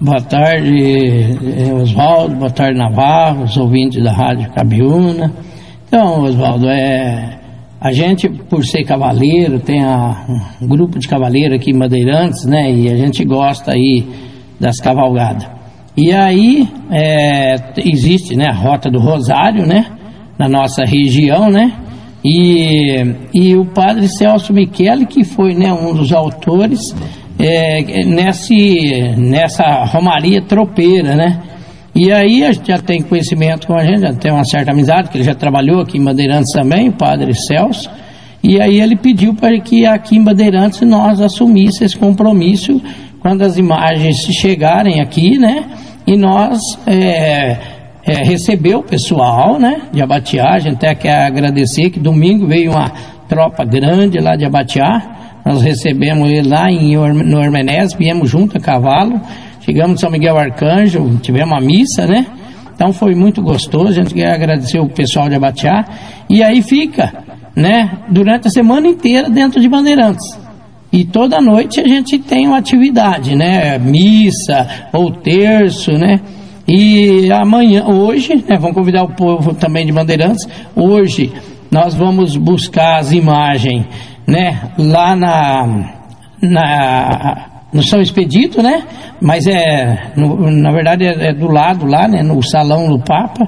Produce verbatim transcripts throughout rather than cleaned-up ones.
Boa tarde, Oswaldo, boa tarde, Navarro, os ouvintes da Rádio Cabiúna. Então, Oswaldo, é, a gente, por ser cavaleiro, tem a, um grupo de cavaleiro aqui em Bandeirantes, né, e a gente gosta aí das cavalgadas. E aí, é, existe, né, a Rota do Rosário, né, na nossa região, né, e, e o padre Celso Michele, que foi, né, um dos autores, É, nesse, nessa romaria tropeira, né? E aí a gente já tem conhecimento com a gente, já tem uma certa amizade, que ele já trabalhou aqui em Bandeirantes também, o padre Celso, e aí ele pediu para que aqui em Bandeirantes nós assumíssemos esse compromisso quando as imagens chegarem aqui, né? E nós é, é, receber o pessoal, né? De Abatiá, a gente até quer agradecer que domingo veio uma tropa grande lá de Abatiá. Nós recebemos ele lá em, no Hermenés, viemos junto a cavalo, chegamos em São Miguel Arcanjo, tivemos uma missa, né? Então foi muito gostoso, a gente quer agradecer o pessoal de Abatiá. E aí fica, né, durante a semana inteira dentro de Bandeirantes. E toda noite a gente tem uma atividade, né? Missa, ou terço, né? E amanhã, hoje, né, vamos convidar o povo também de Bandeirantes, hoje nós vamos buscar as imagens, né, lá na, na no São Expedito, né, mas é, no, na verdade é, é do lado lá, né, no Salão do Papa,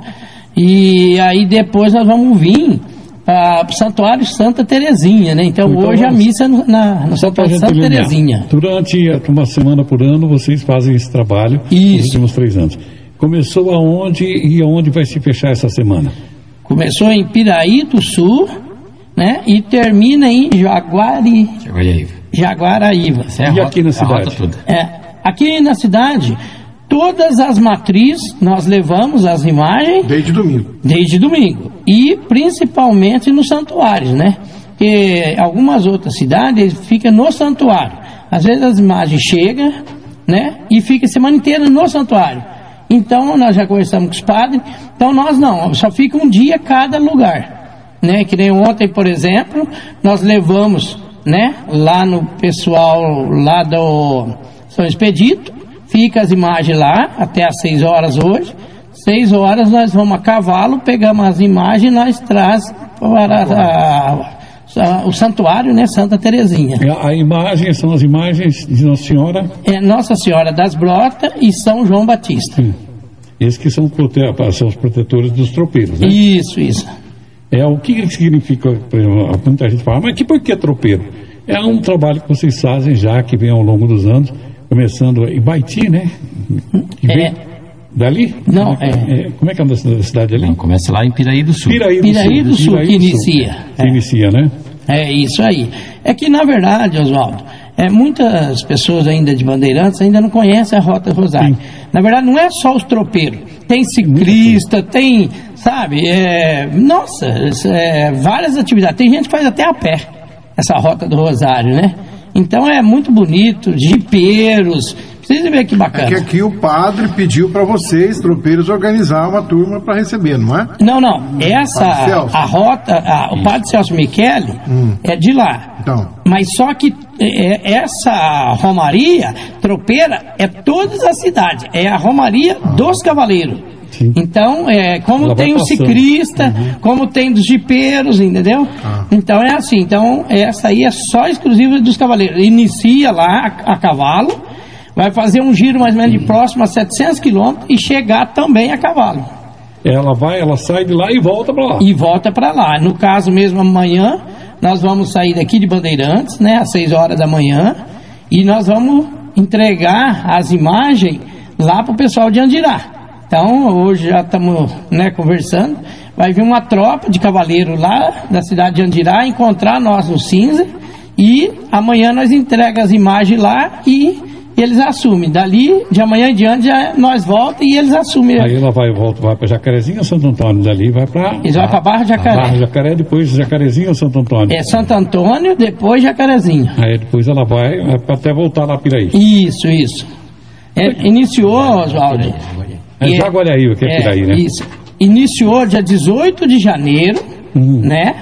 e aí depois nós vamos vir para o Santuário Santa Terezinha, né, então, então hoje vamos, a missa no, na, no Santuário Santa Terezinha. Durante uma semana por ano vocês fazem esse trabalho. Isso. Nos últimos três anos. Começou aonde e aonde vai se fechar essa semana? Começou em Piraí do Sul, né? E termina em Jaguari... Jaguaraíva. Jaguaraíva. É e aqui na cidade? É, aqui na cidade, todas as matrizes nós levamos as imagens... Desde domingo. Desde domingo. E principalmente nos santuários, né? Porque algumas outras cidades ficam no santuário. Às vezes as imagens chegam, né? E fica a semana inteira no santuário. Então nós já conversamos com os padres. Então nós não, só fica um dia cada lugar. Né, que nem ontem, por exemplo, nós levamos, né, lá no pessoal lá do São Expedito, fica as imagens lá até às seis horas hoje. Seis horas nós vamos a cavalo, pegamos as imagens e nós traz para a, a, o santuário, né, Santa Terezinha. A, a imagem são as imagens de Nossa Senhora? É Nossa Senhora das Brotas e São João Batista. Hum. Esses que são, prote... são os protetores dos tropeiros, né? Isso, isso. É, o que significa, por exemplo, muita gente fala, mas que por que tropeiro? É um trabalho que vocês fazem já, que vem ao longo dos anos, começando em Baiti, né? Que vem é. Dali? Não, é, é... Como é que é a cidade ali? Não, começa lá em Piraí do Sul. Piraí do Piraí Sul, do Sul Piraí que do inicia. Sul. É. Inicia, né? É isso aí. É que, na verdade, Oswaldo, é, muitas pessoas ainda de Bandeirantes ainda não conhecem a Rota do Rosário. Sim. Na verdade, não é só os tropeiros. Tem ciclista, tem... Sabe, é, nossa, é, várias atividades. Tem gente que faz até a pé essa Rota do Rosário, né? Então é muito bonito, jipeiros. Vocês ver que bacana. É que aqui o padre pediu para vocês, tropeiros, organizar uma turma para receber, não é? Não, não. Essa, a rota, a, o padre Celso Michele hum. é de lá. Então. Mas só que é, essa romaria tropeira é todas as cidades. É a romaria ah. dos cavaleiros. Sim. Então, é, como Ela tem o ciclista, uhum. como tem dos jipeiros, entendeu? Ah. Então é assim, então essa aí é só exclusiva dos cavaleiros. Inicia lá a, a cavalo, vai fazer um giro mais ou menos de próximo a setecentos quilômetros e chegar também a cavalo. Ela vai, ela sai de lá e volta para lá. E volta para lá. No caso mesmo, amanhã, nós vamos sair daqui de Bandeirantes, né, às seis horas da manhã, e nós vamos entregar as imagens lá para o pessoal de Andirá. Então, hoje já estamos, né, conversando, vai vir uma tropa de cavaleiros lá da cidade de Andirá encontrar nós no Cinza, e amanhã nós entregamos as imagens lá e eles assumem. Dali, de amanhã em diante, já nós voltamos e eles assumem. Aí ela vai, volta, vai para Jacarezinho ou Santo Antônio? Dali vai para... Eles vão para Barra Jacaré. Barra Jacaré, depois Jacarezinho ou Santo Antônio? É Santo Antônio, depois Jacarezinho. Aí depois ela vai até voltar lá Piraí. Isso, isso. É, iniciou, Oswaldo... É Jaguaraíva, que é, é Piraí, né? Isso. Iniciou dia dezoito de janeiro, uhum. né?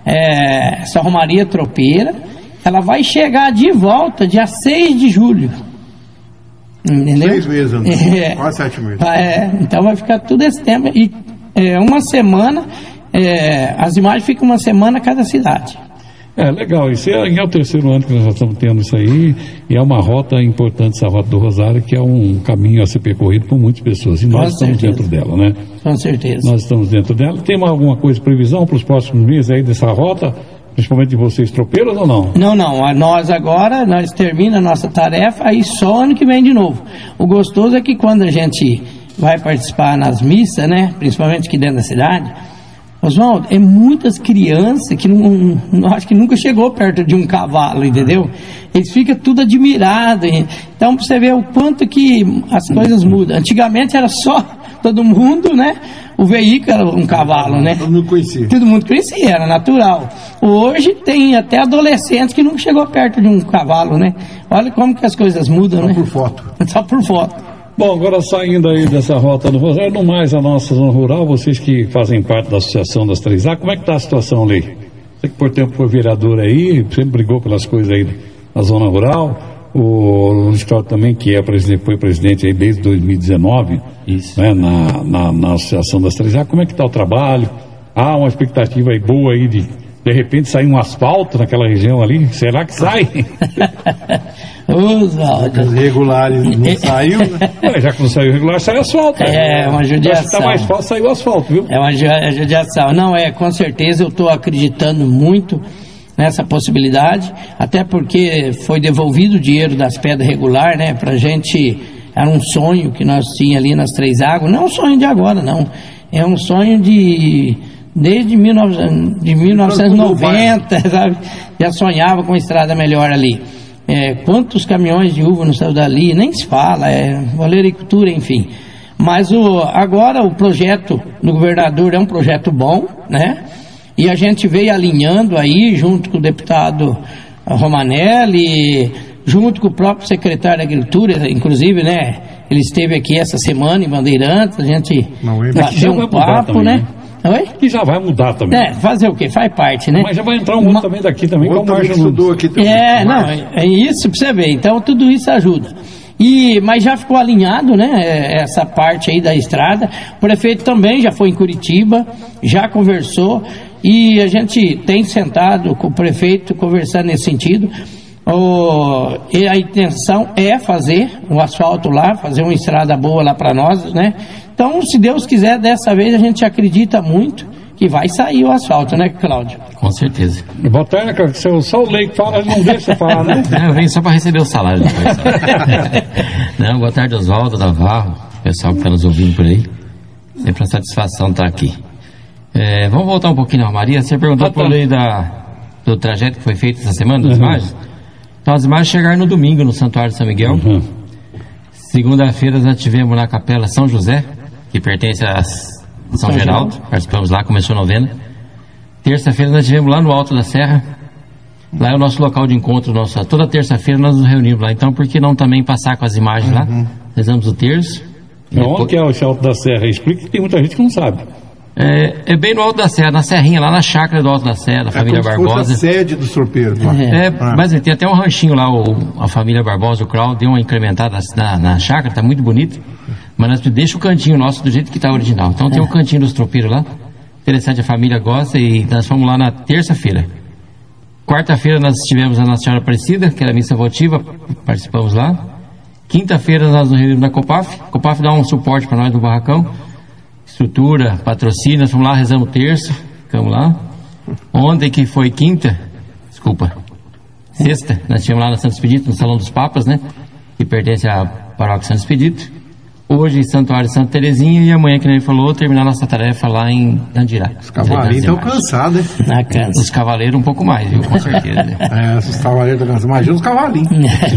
É, essa romaria tropeira. Ela vai chegar de volta dia seis de julho. Entendeu? Seis meses, André. É, quase sete meses. É, então vai ficar tudo esse tempo. E é, uma semana, é, as imagens ficam uma semana a cada cidade. É, legal. Isso é, é o terceiro ano que nós já estamos tendo isso aí, e é uma rota importante, essa Rota do Rosário, que é um caminho a ser percorrido por muitas pessoas, e nós Com estamos certeza. dentro dela, né? Com certeza. Nós estamos dentro dela. Tem alguma coisa, previsão para os próximos meses aí dessa rota, principalmente de vocês tropeiros ou não? Não, não. A nós agora, nós termina a nossa tarefa, aí só ano que vem de novo. O gostoso é que quando a gente vai participar nas missas, né, principalmente aqui dentro da cidade, Oswaldo, é muitas crianças que não, não acho que nunca chegou perto de um cavalo, entendeu? Eles ficam tudo admirados. Então, pra você ver o quanto que as coisas mudam. Antigamente era só todo mundo, né? O veículo era um cavalo, né? Todo mundo conhecia. Todo mundo conhecia, era natural. Hoje tem até adolescentes que nunca chegou perto de um cavalo, né? Olha como que as coisas mudam, Só né? por foto. Só por foto. Bom, agora saindo aí dessa Rota do Rosário, no mais a nossa zona rural, vocês que fazem parte da Associação das três A, como é que está a situação ali? Você que por tempo foi vereador aí, sempre brigou pelas coisas aí na zona rural, o Luiz Cláudio também, que é presidente, foi presidente aí desde dois mil e dezenove, Isso. né, na, na, na Associação das três A, como é que está o trabalho? Há uma expectativa aí boa aí de, de repente, sair um asfalto naquela região ali? Será que sai? Oswaldo. Regulares não saiu, né? Ué, já que não saiu regular, sai asfalto. É uma judiação. Está mais fácil sair o asfalto, viu? É uma ju- é judiação. Não, é, com certeza eu estou acreditando muito nessa possibilidade, até porque foi devolvido o dinheiro das pedras regulares, né? Pra gente, era um sonho que nós tínhamos ali nas Três Águas, não é um sonho de agora, não. É um sonho de... desde mil e novecentos, de mil novecentos e noventa, sabe? Já sonhava com uma estrada melhor ali. É, quantos caminhões de uva não saiu dali, nem se fala, é valericultura, enfim. Mas o, agora o projeto do governador é um projeto bom, né? E a gente veio alinhando aí, junto com o deputado Romanelli, junto com o próprio secretário da Agricultura, inclusive, né? Ele esteve aqui essa semana em Bandeirantes, a gente Não, é- bateu um papo, também, né? né? Oi? Que já vai mudar também. É, fazer o quê? Faz parte, né? Mas já vai entrar um outro Ma- também daqui também, O que é o outro também Márcio estudou Nunes. aqui também. É, não, Márcio. é, é isso pra você ver. Então tudo isso ajuda. E, mas já ficou alinhado, né? é, Essa parte aí da estrada. O prefeito também já foi em Curitiba, já conversou e a gente tem sentado com o prefeito conversando nesse sentido. O, e a intenção é fazer um asfalto lá, fazer uma estrada boa lá para nós, né? Então, se Deus quiser, dessa vez a gente acredita muito que vai sair o asfalto, né, Cláudio? Com certeza. Boa tarde, cara. que seu- Só o Leite fala, ele não deixa você falar, né? Não, eu venho só para receber o salário depois. Não, boa tarde, Oswaldo, Navarro, pessoal que está nos ouvindo por aí. Sempre uma satisfação estar aqui. É, vamos voltar um pouquinho na Maria. Você perguntou por lei da, do trajeto que foi feito essa semana, das Uhum. imagens. Então, as imagens chegaram no domingo no Santuário de São Miguel. Uhum. Segunda-feira nós tivemos na Capela São José, que pertence a São Geraldo. Participamos lá, começou a novena. Terça-feira nós tivemos lá no Alto da Serra. Lá é o nosso local de encontro. Nossa, toda terça-feira nós nos reunimos lá. Então, por que não também passar com as imagens lá? Rezamos o terço. Então, onde que é esse Alto da Serra? Explica que tem muita gente que não sabe. É, é bem no Alto da Serra, na Serrinha, lá na chácara do Alto da Serra, da É família como se fosse a Barbosa. sede dos tropeiros. lá. É, Ah. mas tem até um ranchinho lá, o, a família Barbosa, o Crowd, deu uma incrementada na, na chácara, tá muito bonito. Mas nós deixa o cantinho nosso do jeito que tá original. Então tem o cantinho dos tropeiros lá. Interessante, a família gosta e nós fomos lá na terça-feira. Quarta-feira nós estivemos na Nossa Senhora Aparecida, que era a missa votiva, participamos lá. Quinta-feira nós nos reunimos na Copaf. A Copaf dá um suporte para nós do barracão. Estrutura, patrocínio, nós fomos lá, rezamos o terço, ficamos lá. Ontem, que foi quinta, desculpa, sexta, nós estivemos lá na Santo Expedito, no Salão dos Papas, né? Que pertence à Paróquia Santo Expedito. Hoje, Santuário Santa Terezinha, e amanhã, que nem ele falou, terminar nossa tarefa lá em Andirá. Os cavalinhos estão cansados, hein? Na cansa. Os cavaleiros um pouco mais, viu? Com certeza. Né? É, os cavaleiros estão cansados. Imagina os cavalinhos.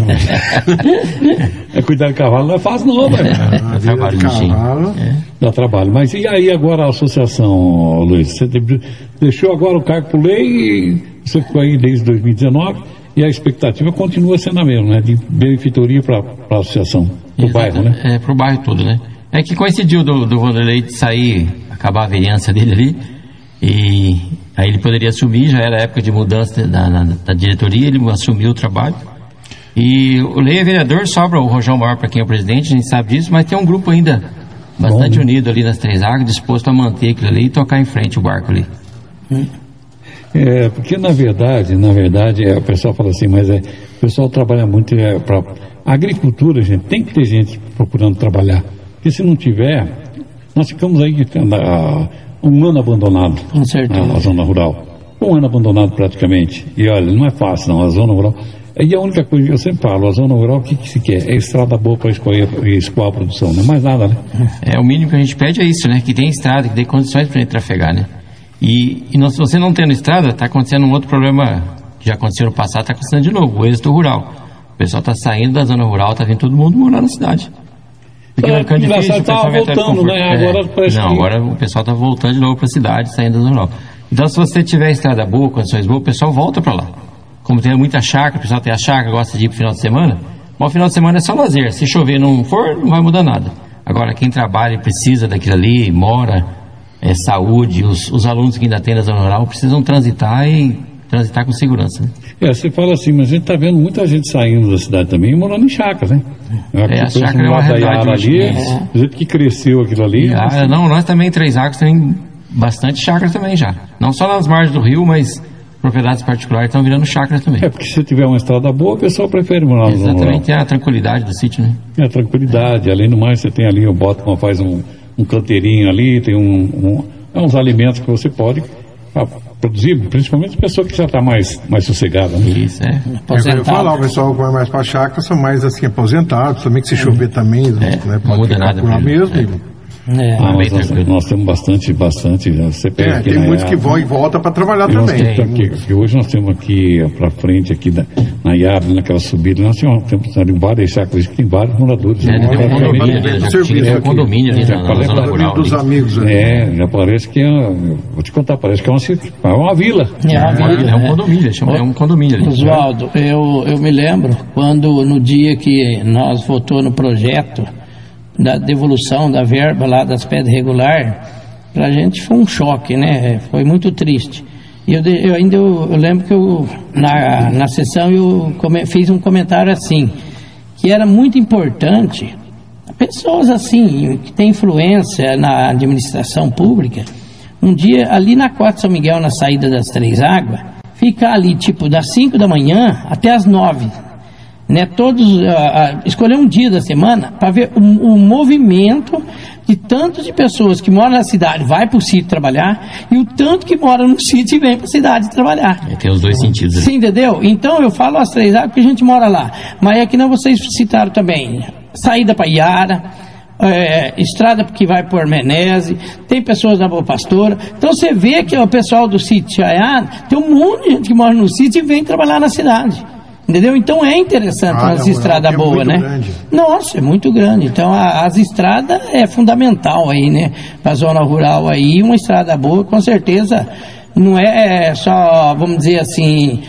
É, cuidar de cavalo não é fácil não, velho. A vida trabalho, de cavalo. Dá trabalho. Mas e aí agora a associação, Luiz? Você de- deixou agora o cargo por lei e você ficou aí desde dois mil e dezenove e a expectativa continua sendo a mesma, né? De benefitoria para a associação do bairro, né? É, pro bairro todo, né? É que coincidiu do, do Vanderlei de sair, acabar a vereança dele ali, e aí ele poderia assumir, já era época de mudança da, da, da diretoria, ele assumiu o trabalho, E o Lei é vereador, sobra o Rojão Maior para quem é o presidente, a gente sabe disso, mas tem um grupo ainda bastante Bom, unido ali nas Três Águas, disposto a manter aquilo ali e tocar em frente o barco ali. É, porque na verdade, na verdade, é, o pessoal fala assim, mas é, o pessoal trabalha muito é, para a agricultura, gente, tem que ter gente procurando trabalhar, porque se não tiver, nós ficamos aí uh, um ano abandonado. Com certeza. Na, na zona rural. Um ano abandonado praticamente. E olha, não é fácil não, a zona rural. E a única coisa que eu sempre falo, a zona rural, o que, que se quer? É estrada boa para escoar, escoar a produção, não é mais nada, né? É, o mínimo que a gente pede é isso, né? Que tem estrada, que dê condições para a gente trafegar, né? E, e não, se você não tendo estrada, está acontecendo um outro problema que já aconteceu no passado, está acontecendo de novo, o êxito rural. O pessoal está saindo da zona rural, está vindo todo mundo morar na cidade. Porque é, ficando difícil, o pessoal vai voltando, né? Agora é, parece não, que... agora o pessoal está voltando de novo para a cidade, saindo da zona rural. Então, se você tiver estrada boa, condições boas, o pessoal volta para lá. Como tem muita chácara, o pessoal tem a chácara, gosta de ir pro final de semana, mas o final de semana é só lazer. Se chover não for, não vai mudar nada. Agora, quem trabalha e precisa daquilo ali, mora, é, saúde, os, os alunos que ainda tem na zona rural precisam transitar e transitar com segurança. Né? É, você fala assim, mas a gente está vendo muita gente saindo da cidade também e morando em chácaras, né? É, a chácara é uma realidade ali, é. Do jeito que cresceu aquilo ali. Ah, assim... Não, nós também, Três Águas, tem bastante chácara também já. Não só nas margens do rio, mas propriedades particulares estão virando chácara também. É, porque se tiver uma estrada boa, o pessoal prefere morar no rural. Exatamente, é a tranquilidade do sítio, né? É a tranquilidade, é. Além do mais, você tem ali, o bota, faz um, um canteirinho ali, tem um, um, é uns alimentos que você pode produzir, principalmente a pessoa que já está mais, mais sossegada, né? Isso, é. Eu falar, o pessoal que vai mais para a chácara são mais assim, aposentados, também que se chover também, é, né? Não muda nada por lá mesmo. É. É. Ah, nós, nós, nós temos bastante, bastante. Você pega é, aqui tem na muitos Iara, que vão e voltam para trabalhar também. Tem, aqui, que hoje nós temos aqui para frente, aqui na, na Iara, naquela subida, nós temos, temos ali várias chácaras que tem vários moradores. É, né? tem um condomínio, né? Já tinha um condomínio ali na, na zona rural. Dos amigos ali. É, já parece que é, vou te contar, parece que é uma, é uma vila. É, uma é, vila, é um condomínio, chama, é um condomínio ali. Oswaldo, eu, eu me lembro quando no dia que nós votou no projeto da devolução da verba lá das pedras regulares, pra gente foi um choque, né? Foi muito triste. E eu, eu ainda eu, eu lembro que eu, na, na sessão eu come, fiz um comentário assim, que era muito importante pessoas assim, que têm influência na administração pública, um dia ali na Quatro São Miguel, na saída das Três Águas, ficar ali tipo das cinco da manhã até as nove. Né, todos uh, uh, escolher um dia da semana para ver o, o movimento de tanto de pessoas que moram na cidade vai para o sítio trabalhar e o tanto que mora no sítio e vem para a cidade trabalhar. É, tem os dois sentidos. Né? Sim, entendeu? Então eu falo as Três Águas porque a gente mora lá, mas é que não vocês citaram também saída para Iara, é, estrada que vai por Menezes, tem pessoas da Boa Pastora. Então você vê que o pessoal do sítio Chaiá, tem um monte de gente que mora no sítio e vem trabalhar na cidade. Entendeu? Então é interessante ah, umas estradas boas, né? Grande. Nossa, é muito grande. Então a, as estradas é fundamental aí, né? Para a zona rural aí, uma estrada boa, com certeza, não é só, vamos dizer assim,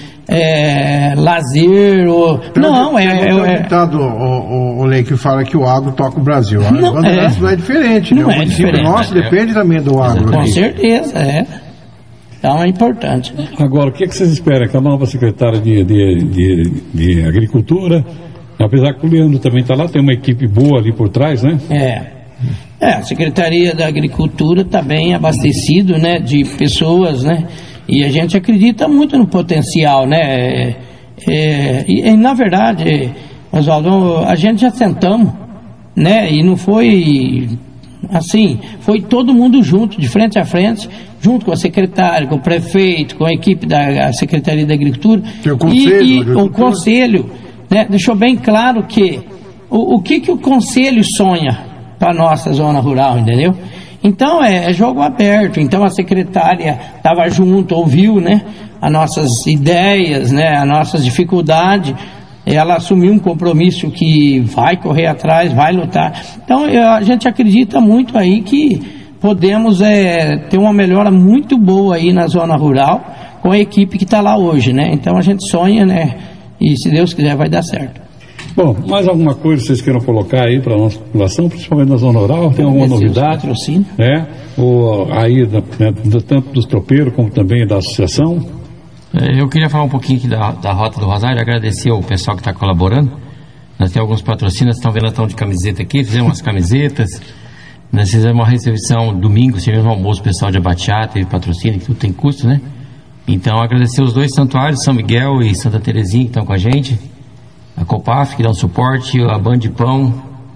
é, lazer ou... Tem não, um, é... Tem um é, ditado, o, o, o Lei, que fala que o agro toca o Brasil. A não, é, não é diferente, não né? É o município diferente, nosso é, depende também do agro. Com certeza, é. Então é importante. Né? Agora, o que, é que vocês esperam que a nova secretária de, de, de, de Agricultura, apesar que o Leandro também está lá, tem uma equipe boa ali por trás, né? É. É, a Secretaria da Agricultura está bem abastecido, né, de pessoas, né? E a gente acredita muito no potencial, né? É, é, e, e na verdade, Oswaldo, a gente já sentamos, né? E não foi assim, foi todo mundo junto, de frente a frente, junto com a secretária, com o prefeito, com a equipe da Secretaria da Agricultura que é o conselho, e, e o conselho, né, deixou bem claro que o, o que que o conselho sonha para a nossa zona rural, entendeu? Então é, é jogo aberto. Então a secretária estava junto, ouviu, né, as nossas ideias, né, as nossas dificuldades. Ela assumiu um compromisso que vai correr atrás, vai lutar. Então eu, a gente acredita muito aí que podemos é, ter uma melhora muito boa aí na zona rural com a equipe que está lá hoje, né? Então a gente sonha, né? E se Deus quiser vai dar certo. Bom, mais alguma coisa que vocês queiram colocar aí para a nossa população, principalmente na zona rural? Tem alguma novidade? Patrocínio. É, ou aí, né, tanto dos tropeiros como também da associação? Eu queria falar um pouquinho aqui da, da Rota do Rosário, agradecer ao pessoal que está colaborando. Nós temos alguns patrocínios, estão vendo a tão de camiseta aqui, fizemos umas camisetas. Nós fizemos uma recepção domingo, tivemos um almoço pessoal de Abatiá, teve patrocínio, que tudo tem custo, né? Então, agradecer os dois santuários, São Miguel e Santa Terezinha, que estão com a gente. A Copaf, que dá um suporte, a Band de Pão,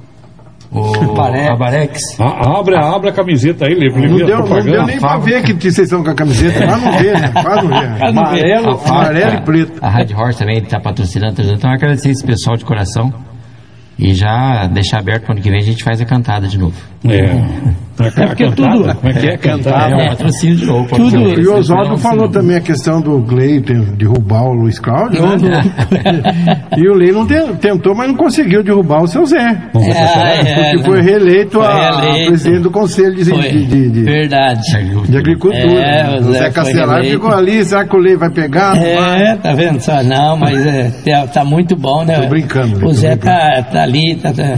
o Abarex. Ah, abre, abre a camiseta aí, lembra? Não, deu, não deu nem pra ver que vocês estão com a camiseta, mas não vê, né? Quase não vê. Amarelo, amarelo e preto. A Rádio Horse também está patrocinando, então agradecer esse pessoal de coração. E já deixar aberto para o ano que vem a gente faz a cantada de novo. É. É porque tudo. Como é que é cantada? É um patrocínio de novo. Tudo. E o Oswaldo falou também a questão do Gleiton derrubar o Luiz Cláudio, né? E o Lei não tentou, mas não conseguiu derrubar o seu Zé. É, porque foi reeleito a presidente do Conselho de, de, de, de, Verdade. de Agricultura. É, o Zé, Zé Castelar ficou ali, será que o Lei vai pegar? É, tá vendo só? Não, mas é, tá muito bom, né? Tô brincando. O tô Zé brincando. Tá, tá ali, tá, tá,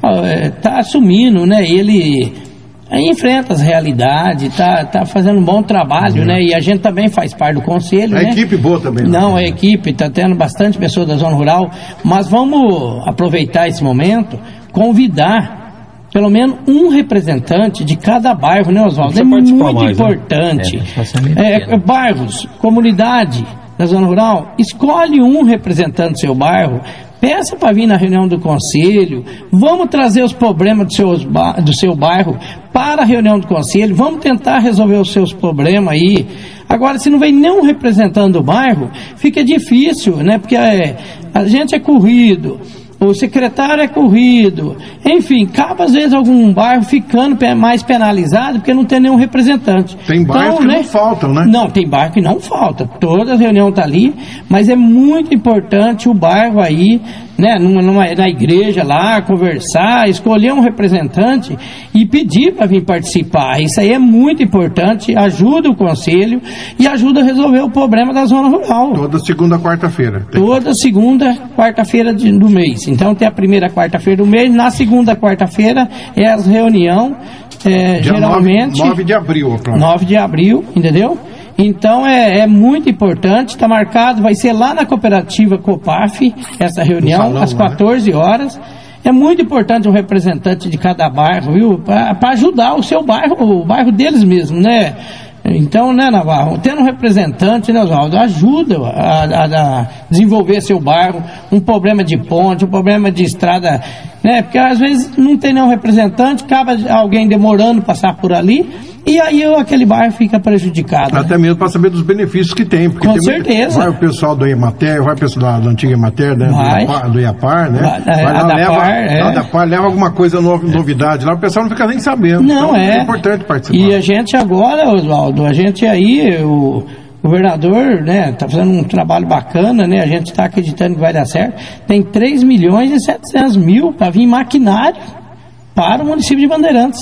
tá assumindo, né? Ele enfrenta as realidades, tá, tá fazendo um bom trabalho, uhum. né? E a gente também faz parte do conselho, a né? equipe boa também. Não, a equipe, tá tendo bastante pessoas da zona rural, mas vamos aproveitar esse momento, convidar pelo menos um representante de cada bairro, né, Oswaldo? É muito mais, importante. Né? É, é, bairros, comunidade da zona rural, escolhe um representante do seu bairro, peça para vir na reunião do conselho, vamos trazer os problemas do, seus, do seu bairro para a reunião do conselho, vamos tentar resolver os seus problemas aí. Agora, se não vem nenhum representante do bairro, fica difícil, né? Porque é, a gente é corrido, o secretário é corrido, enfim, acaba às vezes algum bairro ficando mais penalizado porque não tem nenhum representante. Tem bairros então, que né, não faltam, né? Não, tem bairro que não falta, toda a reunião está ali, mas é muito importante o bairro aí, né, numa, numa, na igreja lá, conversar, escolher um representante e pedir para vir participar. Isso aí é muito importante, ajuda o conselho e ajuda a resolver o problema da zona rural. Toda segunda, quarta-feira. Toda segunda, quarta-feira de, do mês. Então tem a primeira quarta-feira do mês, na segunda quarta-feira é as reunião, é, geralmente... nove de abril. nove de abril, entendeu? Então é, é muito importante, está marcado, vai ser lá na cooperativa Copaf, essa reunião, salão, às quatorze horas. É muito importante um representante de cada bairro, viu? Para ajudar o seu bairro, o bairro deles mesmo, né? Então, né, Navarro, tendo um representante, né, Oswaldo, ajuda a, a, a desenvolver seu bairro, um problema de ponte, um problema de estrada, né, porque às vezes não tem nenhum representante, acaba alguém demorando passar por ali, e aí aquele bairro fica prejudicado. Até né? mesmo para saber dos benefícios que tem. Porque Com tem certeza. Vai o pessoal do Emater, vai o pessoal da, da antiga Emater, né, vai. Do, Iapar, do Iapar, né? Vai, vai lá, da leva, Par, é. da Par, leva alguma coisa, novidade lá, o pessoal não fica nem sabendo. Não, então, é. é importante participar. E a gente agora, Oswaldo, a gente aí, o governador, né, tá fazendo um trabalho bacana, né, a gente está acreditando que vai dar certo, tem três milhões e setecentos mil para vir maquinário para o município de Bandeirantes.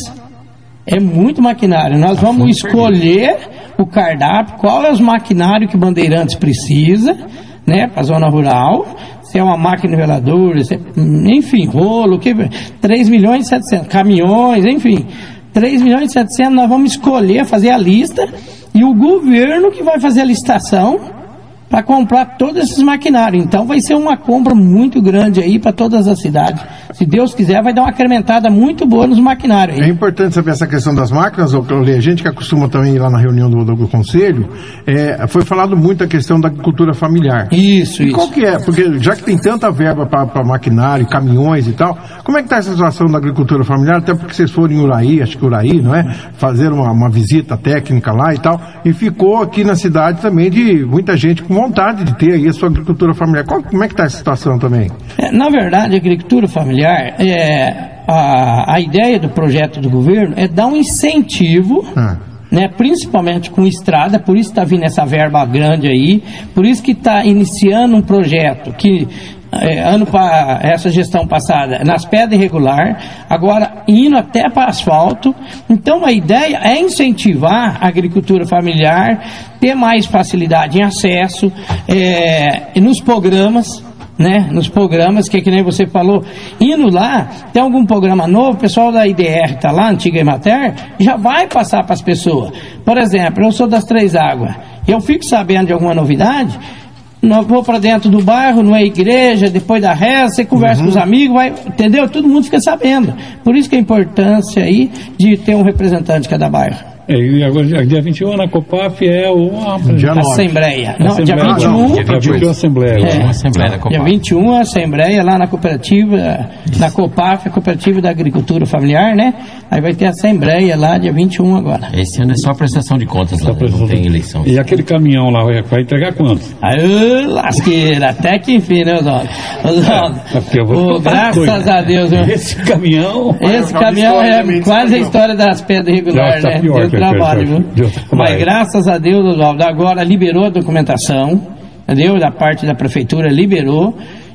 É muito maquinário. Nós ah, vamos escolher o cardápio, qual é os maquinários que Bandeirantes precisa, né, para a zona rural, se é uma máquina niveladora, se é, enfim, rolo, que, três milhões e setecentos, caminhões, enfim, três milhões e setecentos, nós vamos escolher, fazer a lista, e o governo que vai fazer a licitação para comprar todos esses maquinários. Então vai ser uma compra muito grande aí para todas as cidades. Se Deus quiser, vai dar uma incrementada muito boa nos maquinários aí. É importante saber essa questão das máquinas, a gente que acostuma também ir lá na reunião do, do Conselho, é, foi falado muito a questão da agricultura familiar. Isso, e isso. Qual que é? Porque já que tem tanta verba para maquinário, caminhões e tal, como é que está essa situação da agricultura familiar? Até porque vocês foram em Uraí, acho que Uraí, não é? Fazer uma, uma visita técnica lá e tal, e ficou aqui na cidade também de muita gente com vontade de ter aí a sua agricultura familiar. Qual, como é que está essa situação também? É, na verdade, a agricultura familiar, é, a, a ideia do projeto do governo é dar um incentivo, ah. né, principalmente com estrada, por isso está vindo essa verba grande aí, por isso que está iniciando um projeto que É, ano para essa gestão passada nas pedras irregular, agora indo até para asfalto. Então a ideia é incentivar a agricultura familiar, ter mais facilidade em acesso, é, nos programas, né, nos programas, que, que nem você falou, indo lá, tem algum programa novo, o pessoal da I D R está lá, antiga Emater, já vai passar para as pessoas. Por exemplo, eu sou das Três Águas, Eu fico sabendo de alguma novidade, não vou para dentro do bairro, não é igreja, depois da reza, você conversa uhum. com os amigos, vai, entendeu? Todo mundo fica sabendo. Por isso que a importância aí de ter um representante de cada bairro. É, e agora, dia vinte e um, na Copaf é uma Assembleia. Não, Assembleia. dia vinte e um. Dia vinte e um, Assembleia. É, Assembleia da Copaf. Dia vinte e um, Assembleia lá na cooperativa, na Copaf, a Cooperativa da Agricultura Familiar, né? Aí vai ter Assembleia lá, dia vinte e um agora. Esse ano é só prestação de contas lá, né? Não tem eleição. E aquele caminhão lá, vai entregar quanto? Aí, lasqueira, até que enfim, né, Oswaldo? Oswaldo, é, oh, graças a Deus. Esse caminhão... Esse caminhão é quase a história das pedras regulares, né? Pior, trabalho, viu? Mas graças a Deus, Oswaldo, agora liberou a documentação, entendeu? Da parte da prefeitura liberou,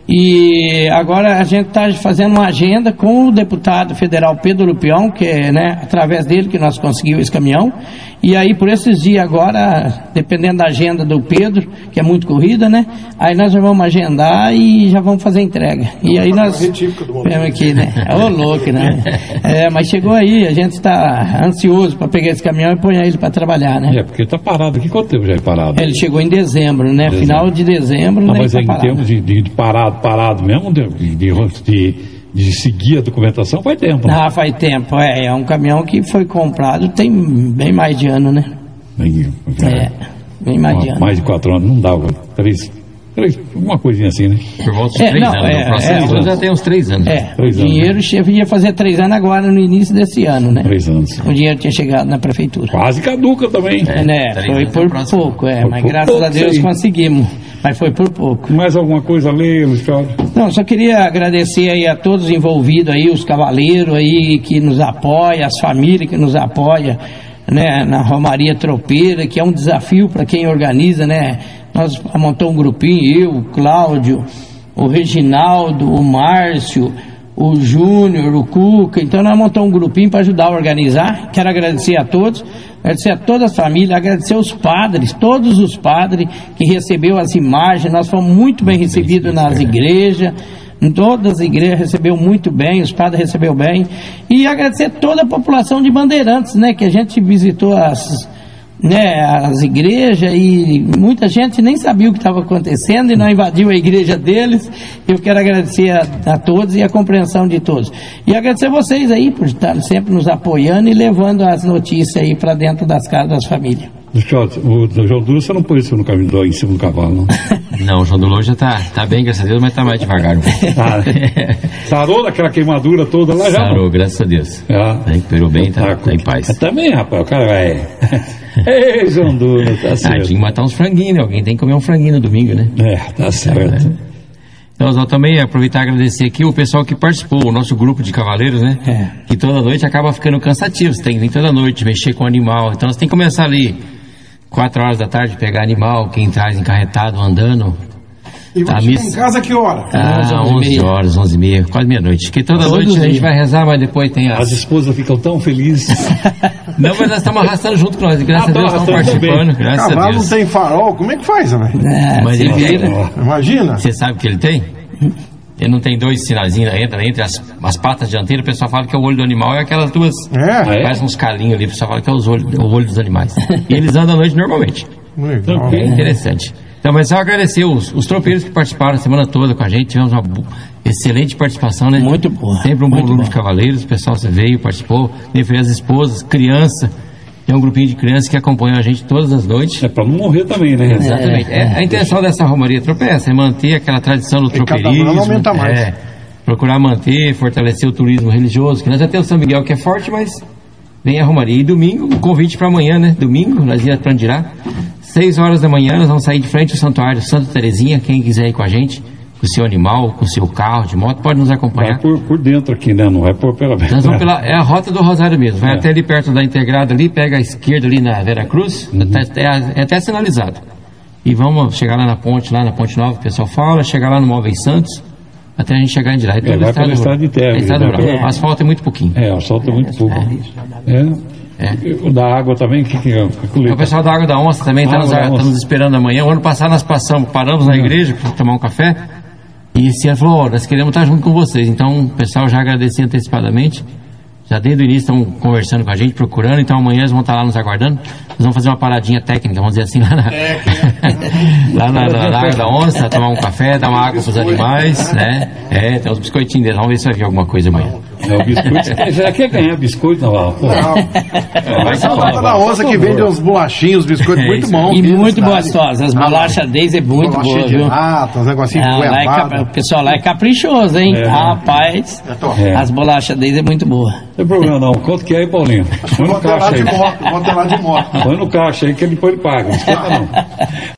e agora a gente está fazendo uma agenda com o deputado federal Pedro Lupião, que é, né, através dele que nós conseguimos esse caminhão, e aí por esses dias agora, dependendo da agenda do Pedro, que é muito corrida, né, aí nós já vamos agendar e já vamos fazer a entrega. E aí nós vemos aqui, né, ô louco, né, é, mas chegou aí, a gente está ansioso para pegar esse caminhão e pôr ele para trabalhar, né. É, porque está parado aqui, quanto tempo já é parado? Ele chegou em dezembro, né, dezembro. Final de dezembro, ah, né, mas tá é em parado. termos de, de, de parado, parado mesmo, de, de, de, de seguir a documentação, faz tempo. Né? Ah, faz tempo, é, é um caminhão que foi comprado tem bem mais de ano, né? Bem, é, bem mais de ano. Mais de quatro anos, não dava, três, três, uma coisinha assim, né? Por volta dos é, três não, anos, é, o processo é, já tem uns três anos. É, três o anos, dinheiro né? ia fazer três anos agora no início desse ano, né? Três anos. O dinheiro tinha chegado na prefeitura. Quase caduca também. É, né? Foi por pouco, é, foi mas graças pouco, a Deus sim. conseguimos. Mas foi por pouco. Mais alguma coisa a ler, Luiz Cláudio? Não, só queria agradecer aí a todos envolvidos aí, os cavaleiros aí que nos apoiam, as famílias que nos apoiam, né, na Romaria Tropeira, que é um desafio para quem organiza, né? Nós montamos um grupinho, eu, o Cláudio, o Reginaldo, o Márcio, o Júnior, o Cuca, então nós montamos um grupinho para ajudar a organizar. Quero agradecer a todos, agradecer a toda a família, agradecer os padres, todos os padres que receberam as imagens, nós fomos muito bem recebidos nas igrejas, em todas as igrejas recebeu muito bem, os padres recebeu bem, e agradecer toda a população de Bandeirantes, né, que a gente visitou as... Né, as igrejas e muita gente nem sabia o que estava acontecendo e não invadiu a igreja deles. Eu quero agradecer a, a todos e a compreensão de todos. E agradecer a vocês aí por estar sempre nos apoiando e levando as notícias aí para dentro das casas das famílias. O, o João Duro, você não pôs isso no caminho, em cima do cavalo, não? Não, o João Duro já está tá bem, graças a Deus, mas está mais devagar. Ah, sarou daquela queimadura toda lá já? Sarou, graças a Deus. É. Recuperou bem, está tá, tá em paz. Mas também, rapaz, o cara vai... Ei, João Duro, tá certo. Ah, tinha que matar uns franguinhos, né? Alguém tem que comer um franguinho no domingo, né? É, tá certo. É. Então, nós também aproveitar e agradecer aqui o pessoal que participou, o nosso grupo de cavaleiros, né? É. Que toda noite acaba ficando cansativo, você tem que vir toda noite, mexer com o animal. Então, você tem que começar ali, quatro horas da tarde, pegar animal, quem traz encarretado, andando. E você tá em casa que hora? Ah, onze horas, onze e meia, quase meia-noite. Porque toda Todos noite a gente vai rezar, mas depois tem as... As esposas ficam tão felizes. Não, mas nós estamos arrastando junto com nós. Graças ah, a Deus estamos participando. Graças Cavalo a Deus. não tem farol, como é que faz, velho? É, mas ele vira. Imagina. Você sabe o que ele tem? Ele não tem dois sinalzinhos entre, entre as, as patas dianteiras, o pessoal fala que é o olho do animal e aquelas duas. É. Parece uns calinhos ali, o pessoal fala que é os olhos, o olho dos animais. E eles andam à noite normalmente. Legal. É interessante. Então, mas só agradecer os, os tropeiros que participaram a semana toda com a gente. Tivemos uma excelente participação, né? Muito boa. Sempre um bom grupo de cavaleiros. O pessoal veio, participou. Teve as esposas, criança. Tem um grupinho de crianças que acompanham a gente todas as noites. É para não morrer também, né? Exatamente. É, é, a intenção dessa Romaria Tropeira é manter aquela tradição do tropeirismo. Não aumenta mais. É, procurar manter, fortalecer o turismo religioso. Que nós já temos o São Miguel que é forte, mas vem a Romaria. E domingo, o convite para amanhã, né? Domingo, nós íamos para Andirá. Seis horas da manhã, nós vamos sair de frente ao Santuário Santa Terezinha. Quem quiser ir com a gente, com o seu animal, com o seu carro de moto, pode nos acompanhar. Vai por, por dentro aqui, né? Não vai por pela... Nós vamos pela... É a rota do Rosário mesmo. Vai é. até ali perto da Integrada ali, pega a esquerda ali na Vera Cruz, uhum. até, é, é até sinalizado. E vamos chegar lá na ponte, lá na Ponte Nova, o pessoal fala, chegar lá no Móveis Santos, até a gente chegar em direito. É, vai pela estrada de terra. É, o asfalto é muito pouquinho. É, o asfalto é muito pouco. É. É. O da água também, que, que, que o pessoal da Água da Onça também está nos, nos esperando amanhã. O ano passado nós passamos, paramos na igreja para tomar um café. E esse ano falou, oh, nós queremos estar junto com vocês. Então o pessoal já agradecia antecipadamente. Já desde o início estão conversando com a gente, procurando, então amanhã eles vão estar lá nos aguardando. Nós vamos fazer uma paradinha técnica, vamos dizer assim, lá na, lá na, na, na Água da Onça, tomar um café, dar uma água para os animais, né? É, tem uns biscoitinhos deles, vamos ver se vai vir alguma coisa amanhã. É, o biscoito, já quer ganhar biscoito, Naval? Não. É, mas é a da Onça que vende uns bolachinhos, biscoitos é muito bons. E muito gostosas. As bolachas deles é muito boa, viu? Nata, os negocinhos ah, lá é cap... O pessoal lá é caprichoso, hein? É. Rapaz, é. As bolachas deles é muito boa. Não tem problema não. Quanto que é aí, Paulinho? Põe no caixa aí. Vou ter lá de moto. Põe no caixa aí que depois ele paga. Não esquenta não.